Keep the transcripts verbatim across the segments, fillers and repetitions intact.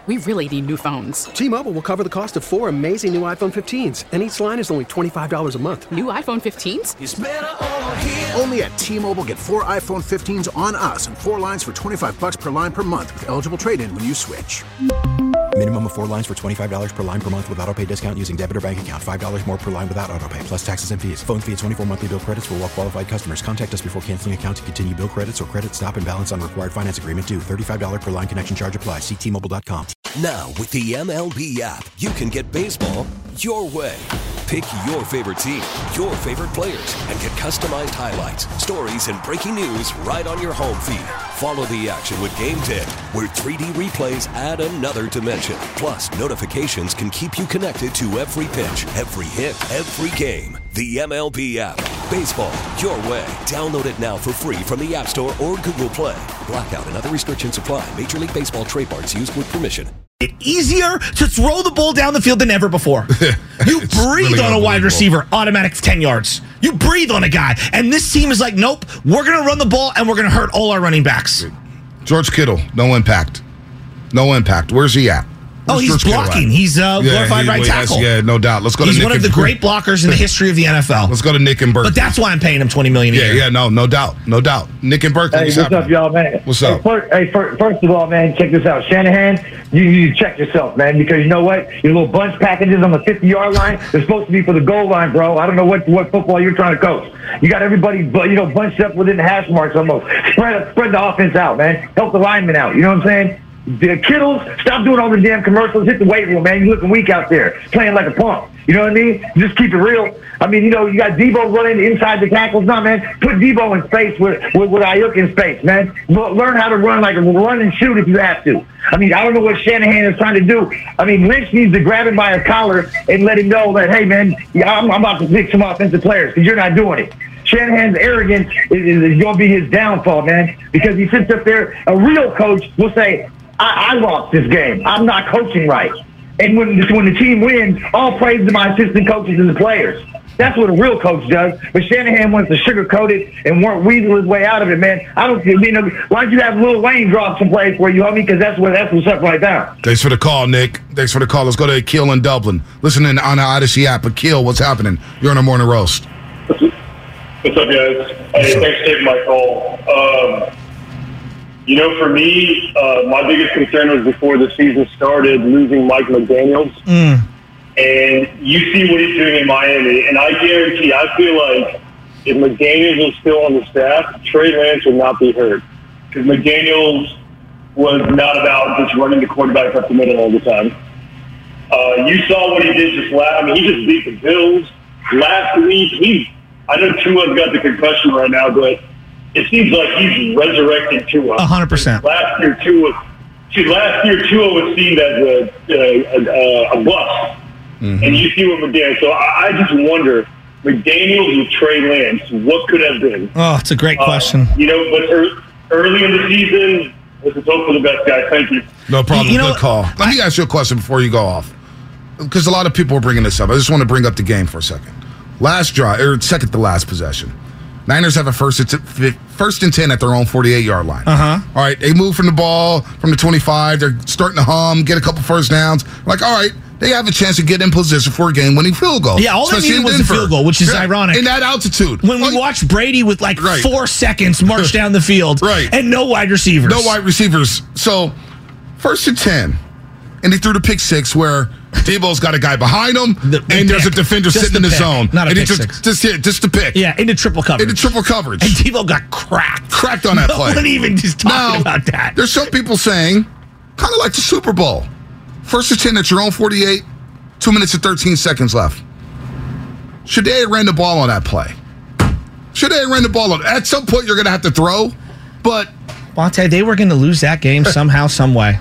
We really need new phones. T-Mobile will cover the cost of four amazing new iPhone fifteens, and each line is only twenty-five dollars a month. New iPhone fifteens? It's better over here. Only at T-Mobile, get four iPhone fifteens on us and four lines for twenty-five dollars per line per month with eligible trade-in when you switch. Minimum of four lines for twenty-five dollars per line per month with autopay discount using debit or bank account. five dollars more per line without autopay, plus taxes and fees. Phone fee at twenty-four monthly bill credits for well-qualified customers. Contact us before canceling account to continue bill credits or credit stop and balance on required finance agreement due. thirty-five dollars per line connection charge applies. See T Mobile dot com. Now, with the M L B app, you can get baseball your way. Pick your favorite team, your favorite players, and get customized highlights, stories, and breaking news right on your home feed. Follow the action with Game Day, where three D replays add another dimension. Plus, notifications can keep you connected to every pitch, every hit, every game. The M L B app. Baseball your way. Download it now for free from the App Store or Google Play. Blackout and other restrictions apply. Major League Baseball trademarks used with permission. It easier to throw the ball down the field than ever before. You breathe really on a wide receiver, automatic ten yards. You breathe on a guy. And this team is like, nope, we're going to run the ball and we're going to hurt all our running backs. George Kittle, no impact. No impact. Where's he at? Oh, he's blocking. He's a glorified he- right well, tackle. Yeah, no doubt. Let's go He's to Nick one of the and- great blockers in the history of the N F L. Let's go to Nick and Berkeley. But that's why I'm paying him twenty million dollars a Yeah, year. yeah, no, no doubt. No doubt. Nick and Berkeley. Hey, what's up, happening? y'all, man? What's up? Hey, first, hey, fir- first of all, man, check this out. Shanahan, you, you check yourself, man, because you know what? Your little bunch packages on the fifty-yard line, they're supposed to be for the goal line, bro. I don't know what, what football you're trying to coach. You got everybody, bu- you know, bunched up within the hash marks almost. Spread, spread the offense out, man. Help the linemen out. You know what I'm saying? The Kittles, stop doing all the damn commercials. Hit the weight room, man. You looking weak out there, playing like a punk. You know what I mean? Just keep it real. I mean, you know, you got Debo running inside the tackles. No, man. Put Debo in space with with, with Ayuk in space, man. L- learn how to run like a run and shoot if you have to. I mean, I don't know what Shanahan is trying to do. I mean, Lynch needs to grab him by a collar and let him know that, hey, man, I'm, I'm about to pick some offensive players because you're not doing it. Shanahan's arrogance is, is, is going to be his downfall, man, because he sits up there. A real coach will say, I, I lost this game. I'm not coaching right. And when, when the team wins, all praise to my assistant coaches and the players. That's what a real coach does. But Shanahan wants to sugarcoat it and won't weasel his way out of it, man. I don't, you know, why don't you have Lil Wayne drop some plays for you, homie? Because that's what that's what's up right now. Thanks for the call, Nick. Thanks for the call. Let's go to Akil in Dublin. Listening on the Odyssey app. Akil, what's happening? You're on a morning roast. What's up, guys? Hey, thanks for taking my call. Um, you know, for me, uh, my biggest concern was before the season started, losing Mike McDaniels. Mm. And you see what he's doing in Miami. And I guarantee, I feel like if McDaniels was still on the staff, Trey Lance would not be hurt. Because McDaniels was not about just running the quarterback up the middle all the time. Uh, you saw what he did just last. I mean, he just beat the Bills last week. He, I know Tua's got the concussion right now, but it seems like he's resurrecting Tua. A hundred percent. Last year, Tua, see, last year Tua was seen as a a, a, a bust, mm-hmm. and you see what McDaniels. So I, I just wonder, McDaniels with Trey Lance, what could have been? Oh, it's a great uh, question. You know, but er, early in the season, let's hope for the best, guys. Thank you. No problem. You know, Good call. Let me ask you a question before you go off, because a lot of people are bringing this up. I just want to bring up the game for a second. Last drive, or second to last possession. Niners have a first and t- first and ten at their own forty-eight-yard line. Uh-huh. All right, they move from the ball from the twenty-five. They're starting to hum, get a couple first downs. Like, all right, they have a chance to get in position for a game-winning field goal. Yeah, all they especially needed in was a Denver. field goal, which is Yeah, ironic. in that altitude. When we Like, watched Brady with like Right. four seconds march down the field, Right. and no wide receivers. No wide receivers. So, first and ten. And he threw the pick six where Debo's got a guy behind him, The- the and there's a pick. defender Just sitting in the the pick, zone. not a and he pick just, six. Just, yeah, just the pick. Yeah, into triple coverage. Into triple coverage. And Debo got cracked. Cracked on that no play. one even just talking Now, about that. There's some people saying, kind of like the Super Bowl. First and ten at your own forty-eight, two minutes and thirteen seconds left. Should they have ran the ball on that play? Should they have ran the ball on At some point, you're going to have to throw, but... Bonte, they were going to lose that game somehow, some way.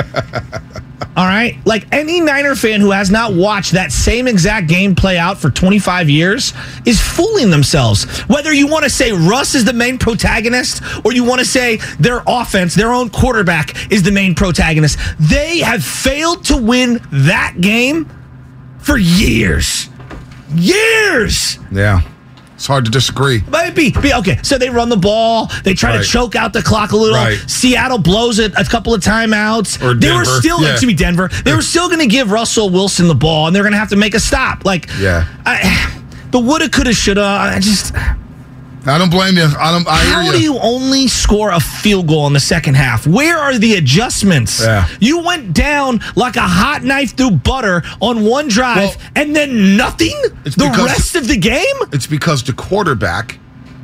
All right? Like, any Niner fan who has not watched that same exact game play out for twenty-five years is fooling themselves. Whether you want to say Russ is the main protagonist or you want to say their offense, their own quarterback is the main protagonist, they have failed to win that game for years. Years! Yeah. It's hard to disagree. Maybe. Be, okay, so they run the ball. They try Right. to choke out the clock a little. Right. Seattle blows it a couple of timeouts. Or they were Denver. still, Yeah. excuse me, Denver. They were still going to give Russell Wilson the ball, and they're going to have to make a stop. Like, Yeah. I, the woulda, coulda, shoulda. I just. I don't blame you. I don't. I How hear do you only score a field goal in the second half? Where are the adjustments? Yeah. You went down like a hot knife through butter on one drive, Well, and then nothing it's the because- rest of the game? It's because the quarterback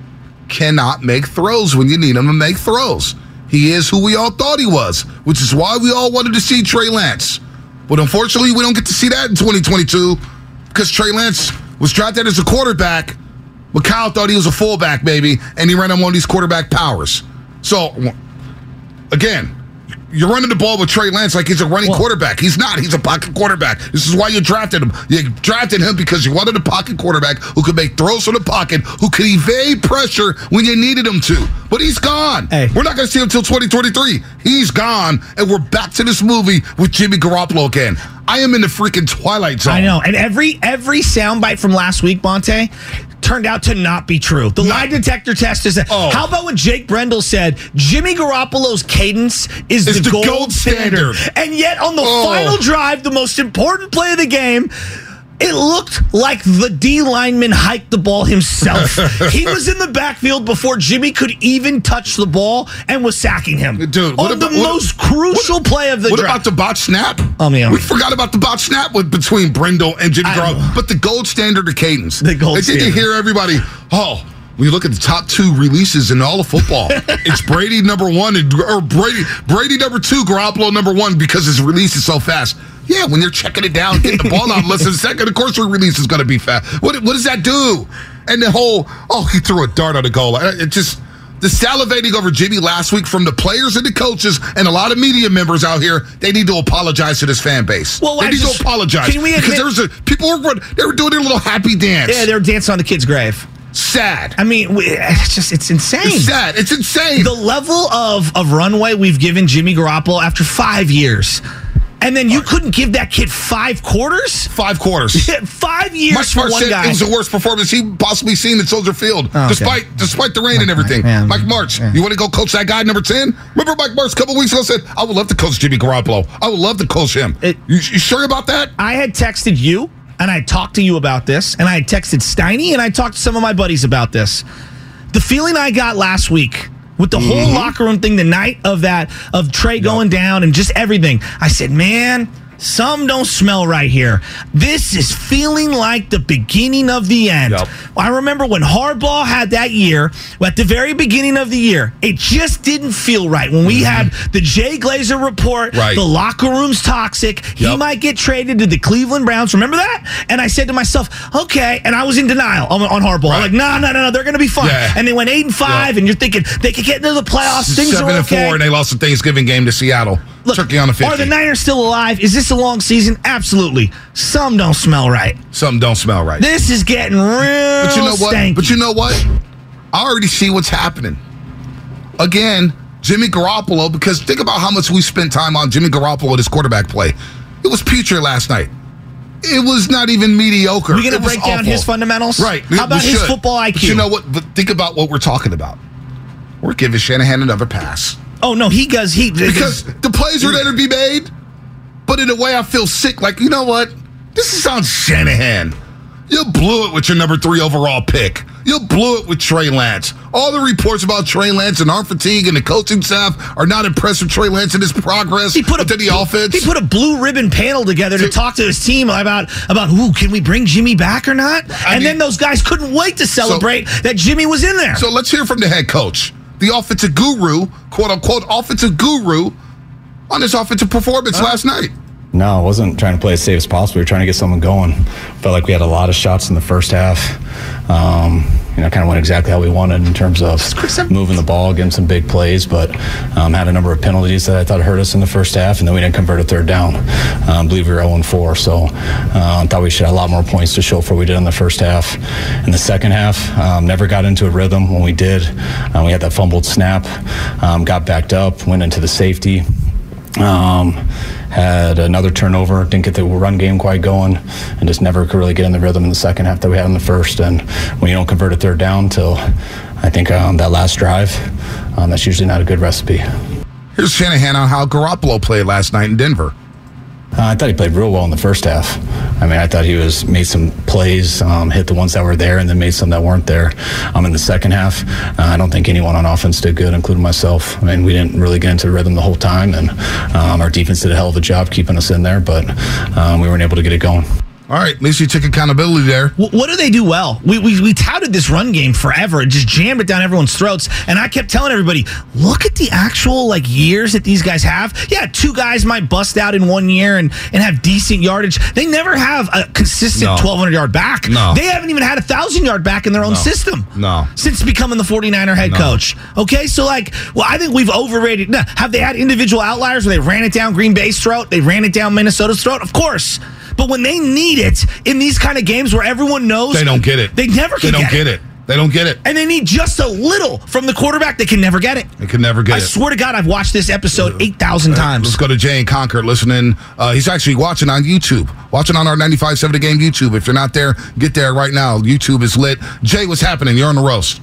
cannot make throws when you need him to make throws. He is who we all thought he was, which is why we all wanted to see Trey Lance. But unfortunately, we don't get to see that in twenty twenty-two because Trey Lance was drafted as a quarterback, but Kyle thought he was a fullback, baby, and he ran on one of these quarterback powers. So, again, you're running the ball with Trey Lance like he's a running Well- quarterback. He's not. He's a pocket quarterback. This is why you drafted him. You drafted him because you wanted a pocket quarterback who could make throws from the pocket, who could evade pressure when you needed him to. But he's gone. Hey. We're not going to see him until twenty twenty-three. He's gone, and we're back to this movie with Jimmy Garoppolo again. I am in the freaking Twilight Zone. I know. And every every soundbite from last week, Bonte, turned out to not be true. The No. lie detector test is. Oh. How about when Jake Brendel said Jimmy Garoppolo's cadence is It's the, the gold, gold standard. standard. And yet on the Oh. final drive, the most important play of the game, it looked like the D lineman hiked the ball himself. He was in the backfield before Jimmy could even touch the ball and was sacking him. Dude, what on about- the what- most crucial what- play of the What drive. about the bot snap? Oh, man. We forgot about the bot snap with between Brendel and Jimmy I- Garoppolo. But the gold standard of cadence. The gold and then you standard. hear everybody, oh, when you look at the top two releases in all of football, it's Brady number one and or Brady Brady number two, Garoppolo number one because his release is so fast. Yeah, when you're checking it down, getting the ball out in less than a second, of course your release is going to be fast. What what does that do? And the whole, oh, he threw a dart on the goal. It just the salivating over Jimmy last week from the players and the coaches and a lot of media members out here. They need to apologize to this fan base. Well, they I need just- to apologize can we because admit- there was a people were run- they were doing their little happy dance. Yeah, they were dancing on the kid's grave. Sad. I mean, we- it's just, it's insane. It's sad. It's insane. The level of, of runway we've given Jimmy Garoppolo after five years. And then you couldn't give that kid five quarters? Five quarters. Five years Mike for Smart one said guy. it was the worst performance he possibly seen at Soldier Field, Oh, okay. despite despite the rain and everything. Yeah. Mike Martz, Yeah. you want to go coach that guy number ten? Remember Mike Martz a couple weeks ago said, I would love to coach Jimmy Garoppolo. I would love to coach him. It- you, you sure about that? I had texted you, and I talked to you about this, and I had texted Steiny, and I talked to some of my buddies about this. The feeling I got last week with the whole locker room thing, the night of that, of Trey going down and just everything, I said, man, some don't smell right here. This is feeling like the beginning of the end. Yep. I remember when Harbaugh had that year, at the very beginning of the year, it just didn't feel right. When we had the Jay Glazer report, Right. the locker room's toxic, he Yep. might get traded to the Cleveland Browns. Remember that? And I said to myself, okay, and I was in denial on, on Harbaugh. I'm Right. like, no, no, no, no, they're going to be fine. Yeah. And they went eight and five, Yeah. and you're thinking they could get into the playoffs. Things Seven are and okay. four, and they lost the Thanksgiving game to Seattle. Look, Turkey on the fifty. are the Niners still alive? Is this a long season? Absolutely. Some don't smell right. Something don't smell right. This is getting real But you know what? stanky. But you know what? I already see what's happening. Again, Jimmy Garoppolo, because think about how much we spent time on Jimmy Garoppolo and his quarterback play. It was putrid last night. It was not even mediocre. We're going It to was break down awful. his fundamentals? Right. How about We his should. football I Q? But you know what? But think about what we're talking about. We're giving Shanahan another pass. Oh, no, he does. He Because the plays are there to be made, but in a way I feel sick. Like, you know what? This is on Shanahan. You blew it with your number three overall pick. You blew it with Trey Lance. All the reports about Trey Lance and arm fatigue and the coaching staff are not impressed with Trey Lance and his progress He put a within the offense. He put a blue ribbon panel together to talk to his team about about who can we bring Jimmy back or not? I and mean- then those guys couldn't wait to celebrate that Jimmy was in there. So let's hear from the head coach, the offensive guru, quote unquote, offensive guru, on his offensive performance last night. No, I wasn't trying to play as safe as possible. We were trying to get someone going. Felt like we had a lot of shots in the first half. Um, you know, kind of went exactly how we wanted in terms of moving the ball, getting some big plays, but um, had a number of penalties that I thought hurt us in the first half, and then we didn't convert a third down. Um, I believe we were oh and four, so I uh, thought we should have a lot more points to show for what we did in the first half. In the second half, um, never got into a rhythm. When we did, um, we had that fumbled snap, um, got backed up, went into the safety. Um, had another turnover, didn't get the run game quite going, and just never could really get in the rhythm in the second half that we had in the first. And when you don't convert a third down till I think um, that last drive, um, that's usually not a good recipe. Here's Shanahan on how Garoppolo played last night in Denver. Uh, I thought he played real well in the first half. I mean, I thought he was made some plays, um, hit the ones that were there, and then made some that weren't there. Um, in the second half, uh, I don't think anyone on offense did good, including myself. I mean, we didn't really get into the rhythm the whole time, and um, our defense did a hell of a job keeping us in there, but um, we weren't able to get it going. All right, at least you took accountability there. What do they do well? We, we we touted this run game forever. It just jammed it down everyone's throats. And I kept telling everybody, look at the actual like years that these guys have. Yeah, two guys might bust out in one year and, and have decent yardage. They never have a consistent No. twelve hundred yard back. No. They haven't even had a one thousand yard back in their own No. system. No. Since becoming the forty-niner head No. coach. Okay, so like, well, I think we've overrated. Now, have they had individual outliers where they ran it down Green Bay's throat? They ran it down Minnesota's throat? Of course. But when they need it in these kind of games where everyone knows They don't get it. They never They can don't get, get it. They don't get it. And they need just a little from the quarterback. They can never get it. They can never get I it. swear to God, I've watched this episode eight thousand times. Let's go to Jay and Concord listening. Uh, he's actually watching on YouTube. Watching on our ninety-five point seven The Game YouTube. If you're not there, get there right now. YouTube is lit. Jay, what's happening? You're on the roast.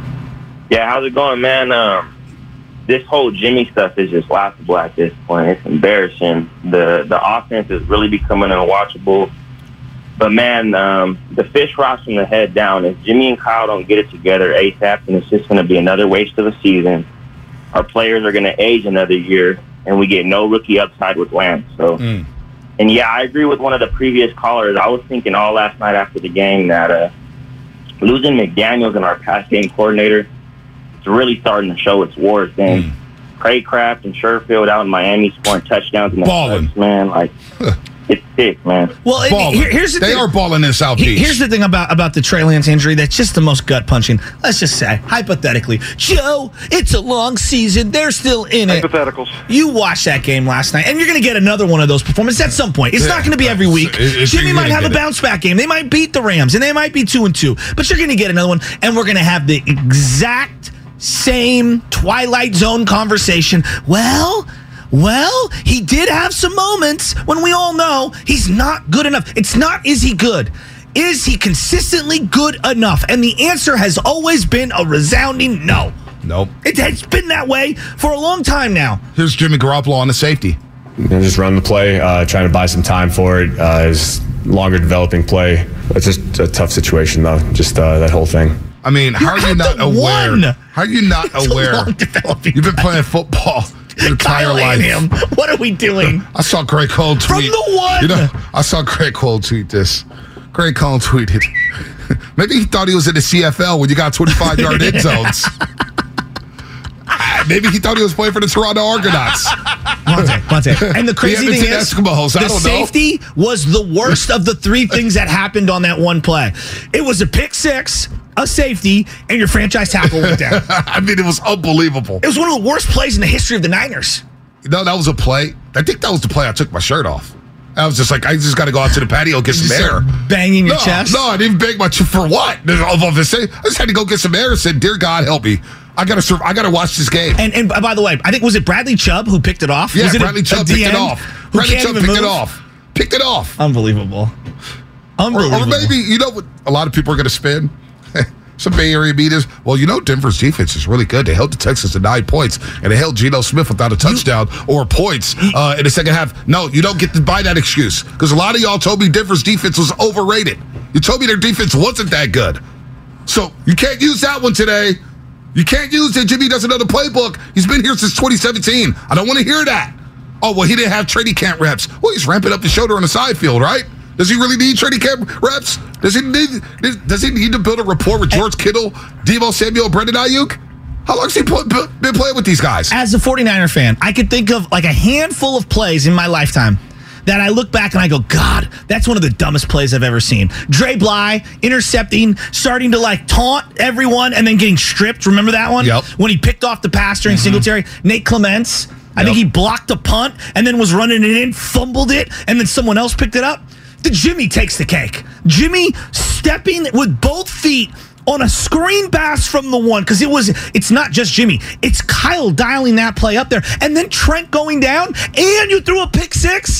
Yeah, how's it going, man? Um, this whole Jimmy stuff is just laughable at this point. It's embarrassing. The the offense is really becoming unwatchable. But, man, um, the fish rots from the head down. If Jimmy and Kyle don't get it together ASAP, then it's just going to be another waste of a season. Our players are going to age another year, and we get no rookie upside with Lance. So, Mm. and, yeah, I agree with one of the previous callers. I was thinking all last night after the game that uh, losing McDaniels and our pass game coordinator, it's really starting to show its wars. Then Mm. Craycraft and Sherfield out in Miami scoring touchdowns in the Balling. clutch, man. Like, it's sick, man. Well, it, Balling. here- here's the They thing. are balling in South He- Beach. Here's the thing about, about the Trey Lance injury that's just the most gut punching. Let's just say, hypothetically, Joe, it's a long season. They're still in it. Hypotheticals. You watched that game last night, and you're going to get another one of those performances at some point. It's Yeah, not going to be every week. it- it's- Jimmy you're might gonna have a get it. bounce back game. They might beat the Rams, and they might be two and two. But you're going to get another one, and we're going to have the exact same Twilight Zone conversation. Well. Well, he did have some moments when we all know he's not good enough. It's not, is he good? Is he consistently good enough? And the answer has always been a resounding no. Nope. It has been that way for a long time now. Here's Jimmy Garoppolo on the safety. You know, just run the play, uh, trying to buy some time for it. Uh, it's longer developing play. It's just a tough situation, though, just uh, that whole thing. I mean, how are you at not the aware? one. How are you not It's a aware? long developing You've been play. playing football your entire Kyle life. and him. What are we doing? I saw Greg Cole tweet. From the one. You know, I saw Greg Cole tweet this. Greg Cole tweeted. Maybe he thought he was in the C F L when you got twenty-five yard end zones. Ah, Maybe he thought he was playing for the Toronto Argonauts. Monte, Monte. And the crazy The thing Edmonton is, Eskimos, I the don't know. safety was the worst of the three things that happened on that one play. It was a pick six, a safety, and your franchise tackle went down. I mean, it was unbelievable. It was one of the worst plays in the history of the Niners. You know, that was a play. I think that was the play I took my shirt off. I was just like, I just got to go out to the patio, get some air. Banging your no, chest? No, I didn't bang my chest for what? Of- of this thing. I just had to go get some air and said, dear God, help me. I gotta serve, I gotta watch this game. And and by the way, I think, was it Bradley Chubb who picked it off? Yeah, was it Bradley a, Chubb a picked D N it off. who Bradley can't Chubb even picked it move? off. Picked it off. Unbelievable. Or, Unbelievable. or maybe, you know what a lot of people are going to spin? Some Bay Area beaters. Well, you know Denver's defense is really good. They held the Texans to nine points, and they held Geno Smith without a touchdown or points uh, in the second half. No, you don't get to buy that excuse because a lot of y'all told me Denver's defense was overrated. You told me their defense wasn't that good. So you can't use that one today. You can't use that Jimmy doesn't know the playbook. He's been here since twenty seventeen. I don't want to hear that. Oh, well, he didn't have training camp reps. Well, he's ramping up the shoulder on the side field, right? Does he really need training camp reps? Does he need Does he need to build a rapport with George Kittle, Deebo Samuel, Brendan Ayuk? How long has he pl- been playing with these guys? As a forty-niner fan, I could think of like a handful of plays in my lifetime that I look back and I go, God, that's one of the dumbest plays I've ever seen. Dre Bly intercepting, starting to like taunt everyone and then getting stripped. Remember that one? Yep. When he picked off the pass during Mm-hmm. Singletary. Nate Clements, I Yep. think he blocked a punt and then was running it in, fumbled it, and then someone else picked it up. The Jimmy takes the cake. Jimmy stepping with both feet on a screen pass from the one, because it was, it's not just Jimmy, it's Kyle dialing that play up there, and then Trent going down, and you threw a pick six,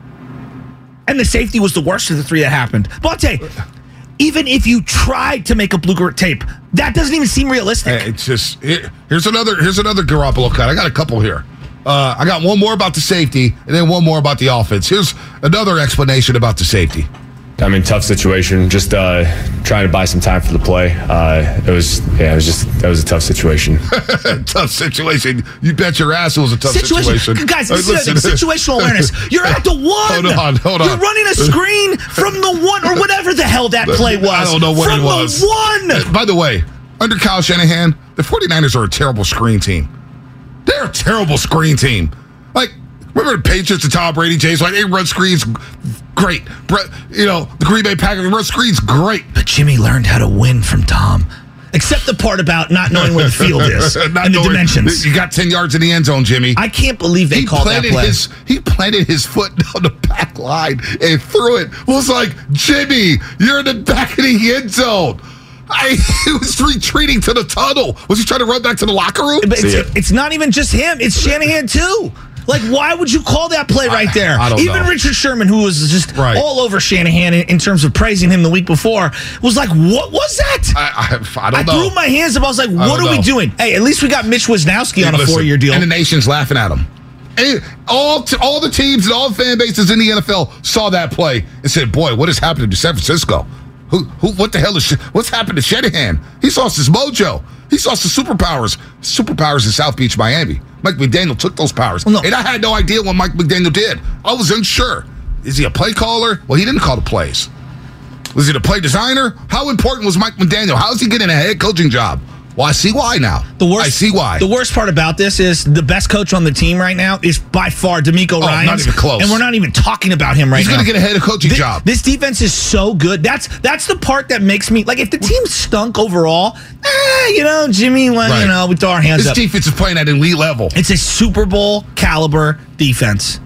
and the safety was the worst of the three that happened. But I'll tell you, even if you tried to make a Bluegrass tape, that doesn't even seem realistic. Hey, it's just, here, here's another here's another Garoppolo cut. I got a couple here. Uh, I got one more about the safety, and then one more about the offense. Here's another explanation about the safety. I mean, tough situation. Just uh, trying to buy some time for the play. Uh, it was, yeah, it was just that was a tough situation. Tough situation. You bet your ass it was a tough situation. situation. Guys, this is situational awareness. You're at the one. Hold on, hold on. You're running a screen from the one, or whatever the hell that play was. I don't know what from it was. From the one. By the way, under Kyle Shanahan, the 49ers are a terrible screen team. They're a terrible screen team. Like, remember the Patriots and Tom Brady, James White, they run screens great. You know, the Green Bay Packers run screens great. But Jimmy learned how to win from Tom. Except the part about not knowing where the field is and the dimensions. You got ten yards in the end zone, Jimmy. I can't believe they he called that play. His, he planted his foot down the back line and threw it. It was like, Jimmy, you're in the back of the end zone. I, he was retreating to the tunnel. Was he trying to run back to the locker room? But it's, it's not even just him. It's Shanahan, too. Like, why would you call that play right there? I, I don't Even know. Richard Sherman, who was just right. all over Shanahan in, in terms of praising him the week before, was like, what was that? I, I, I don't I know. threw my hands up. I was like, what are know. we doing? Hey, at least we got Mitch Wisnowski hey, on a listen, four-year deal. And the nation's laughing at him. And all, t- all the teams and all the fan bases in the N F L saw that play and said, boy, what has happened to San Francisco? Who, who, what the hell is, what's happened to Shanahan? He's lost his mojo. He's lost his superpowers. Superpowers in South Beach, Miami. Mike McDaniel took those powers. Well, no. And I had no idea what Mike McDaniel did. I was unsure. Is he a play caller? Well, he didn't call the plays. Was he the play designer? How important was Mike McDaniel? How is he getting a head coaching job? Well, I see why now. The worst, I see why. The worst part about this is the best coach on the team right now is by far DeMeco oh, Ryans. Not even close. And we're not even talking about him right He's now. He's going to get a head coaching this, job. This defense is so good. That's that's the part that makes me, like, if the team stunk overall, eh, you know, Jimmy, well, right. you know, we throw our hands this up. This defense is playing at elite level. It's a Super Bowl caliber defense.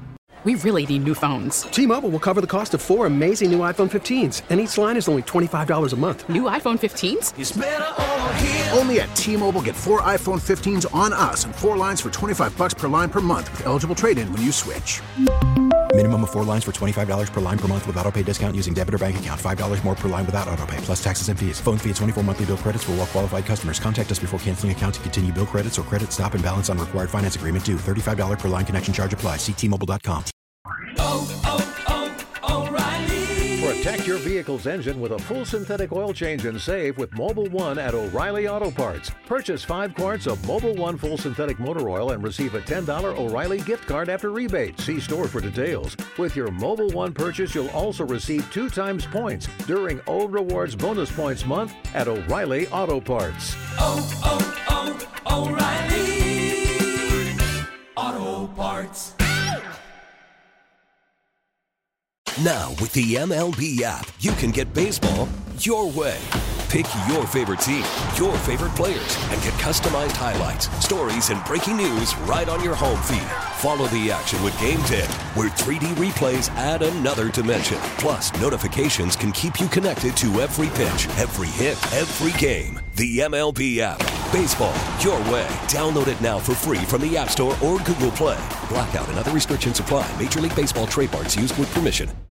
We really need new phones. T-Mobile will cover the cost of four amazing new iPhone fifteens, and each line is only twenty-five dollars a month. New iPhone fifteens? It's better over here. Only at T-Mobile, get four iPhone fifteens on us and four lines for twenty-five bucks per line per month with eligible trade-in when you switch. Minimum of four lines for twenty-five dollars per line per month with autopay discount using debit or bank account. five dollars more per line without autopay, plus taxes and fees. Phone fee at twenty-four monthly bill credits for well-qualified customers. Contact us before canceling account to continue bill credits or credit stop and balance on required finance agreement due. thirty-five dollars per line connection charge applies. See T Mobile dot com. Oh, oh, oh, O'Reilly. Protect your vehicle's engine with a full synthetic oil change and save with Mobile One at O'Reilly Auto Parts. Purchase five quarts of Mobile One full synthetic motor oil and receive a ten dollars O'Reilly gift card after rebate. See store for details. With your Mobile One purchase, you'll also receive two times points during O Rewards Bonus Points Month at O'Reilly Auto Parts. Oh, oh, oh, O'Reilly Auto Parts. Now, with the M L B app, you can get baseball your way. Pick your favorite team, your favorite players, and get customized highlights, stories, and breaking news right on your home feed. Follow the action with Game Day, where three D replays add another dimension. Plus, notifications can keep you connected to every pitch, every hit, every game. The M L B app. Baseball your way. Download it now for free from the App Store or Google Play. Blackout and other restrictions apply. Major League Baseball trademarks used with permission.